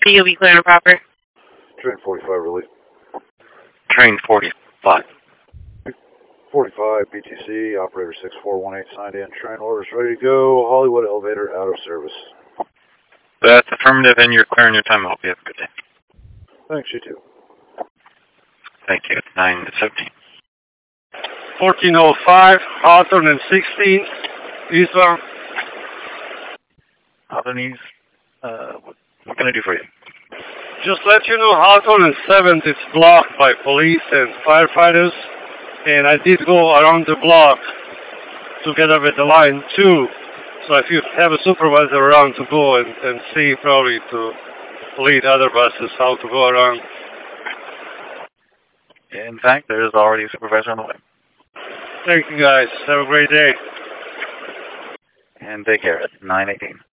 you'll be clear and proper. Train 45 release. Train 45. 45 BTC, operator 6418 signed in. Train orders ready to go. Hollywood elevator out of service. That's affirmative, and you're clearing your time. I hope you have a good day. Thanks, you too. Thank you. 9:17. 1405, Hawthorne and 16, eastbound. Hawthorne East, what can I do for you? Just let you know, Hawthorne and 7th is blocked by police and firefighters, and I did go around the block together with the line 2. So if you have a supervisor around to go and see, probably to lead other buses how to go around. In fact, there is already a supervisor on the way. Thank you guys. Have a great day. And take care. 9:18.